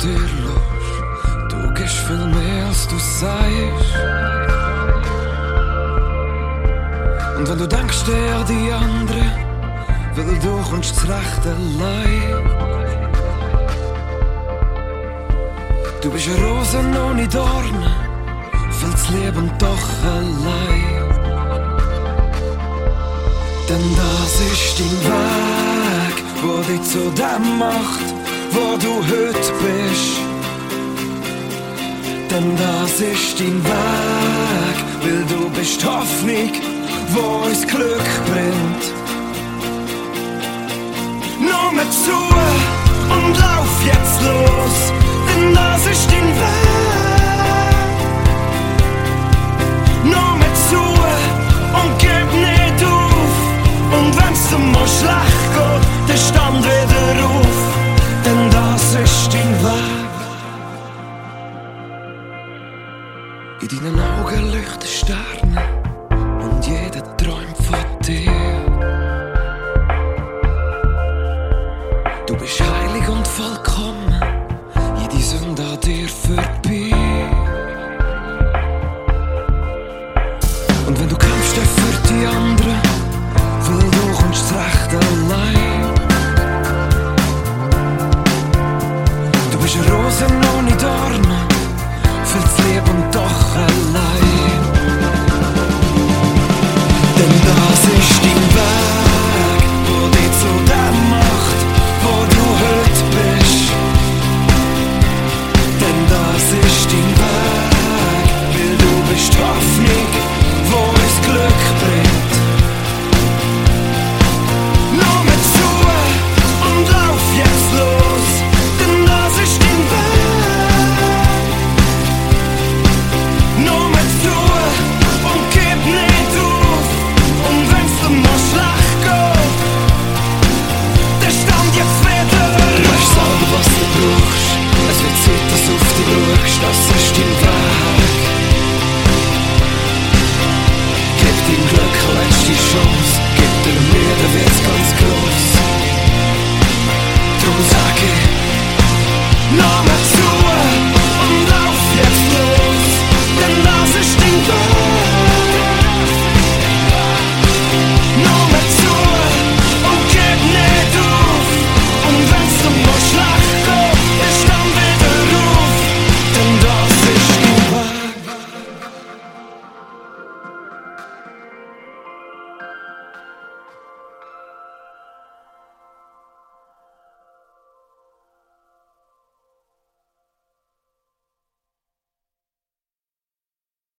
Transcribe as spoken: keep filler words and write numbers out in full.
dir los. Du gehst viel mehr als du sagst. Und wenn du denkst, der die andere, weil du kommst zurecht allein. Du bist eine Rose ohne Dornen, fühlst das Leben doch allein. Denn das ist dein Weg, wo dich zu dem macht, wo du heute bist. Denn das ist dein Weg, weil du bist Hoffnung, wo uns Glück bringt. Nur mit zu und lauf jetzt los, denn das ist dein Weg. Nur mit zu und gib nicht auf. Und wenn's dir mal schlecht geht, dann stand wieder auf, denn das ist dein Weg. In deinen Augen leuchten Sterne.